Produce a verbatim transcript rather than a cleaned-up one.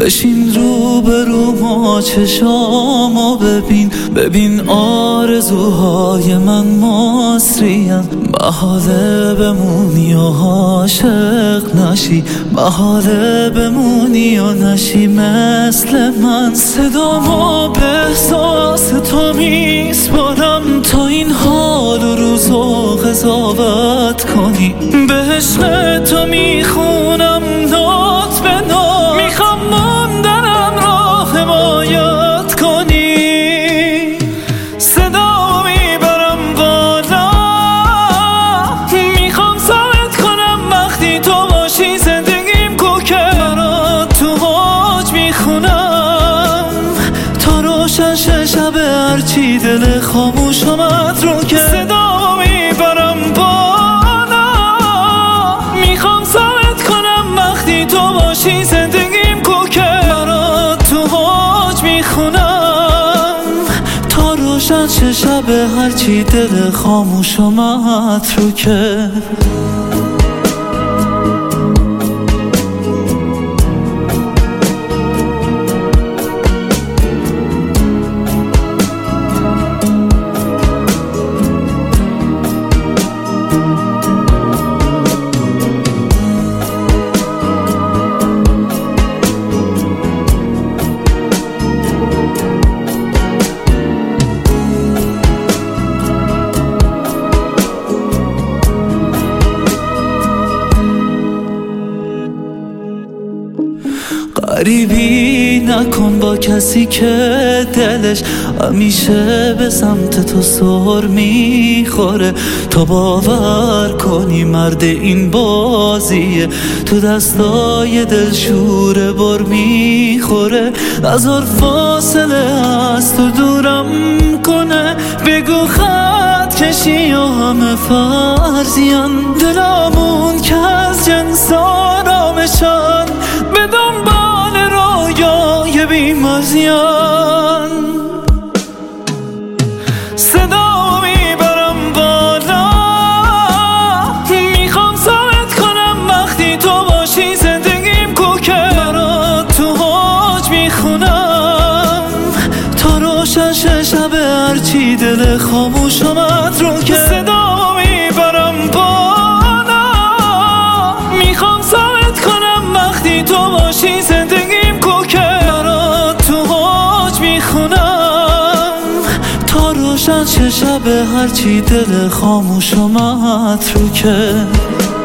بشین رو به رو ما چشامو ببین، ببین آرزوهای من مصرین. محاله بمونی و عاشق نشی، محاله بمونی و نشی مثل من. صدامو به احساس تو میسپارم تا این حال و روزو قضاوت کنی. به عشق تو میخونم نوت به نوت، میخوام موندنم را حمایت کنی. صدا میبرم بالا، میخوام سرت کنم وقتی تو باشی. زندگیم کوکه برات تو حاج میخونم تا روشن شه شب، هرچی دل خاموش آمد رو که. صدا میبرم بالا، میخوام سرت کنم وقتی تو باشی. زندگیم کوکه برات تو حاج میخونم تا روشن شه شب، هرچی دل خاموش آمد رو که. غریبی نکن با کسی که دلش همیشه به سمت تو سر میخوره. تا باور کنی مرد این بازیه، تو دستای دلشوره بر میخوره. نذار فاصله از تو دورم کنه، بگو خط کشی و همه فرضیان. دلامون که از جنس آرامشان، به دنبال رویای بی‌مزیان. صدا میبرم بالا، میخوام سرت کنم وقتی تو باشی. زندگیم کوکه برات تو حاج میخونم تا روشن شه شب، هرچی دل خاموش آمد رو که. صدا میبرم بالا، میخوام سرت کنم وقتی تو باشی. زندگیم کوکه برات تو حاج میخونم تا روشن شه شب، هرچی دل خاموش آمد رو که.